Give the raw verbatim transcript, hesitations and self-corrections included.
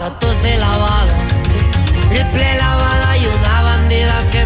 gatos de lavada, triple lavada y una bandida que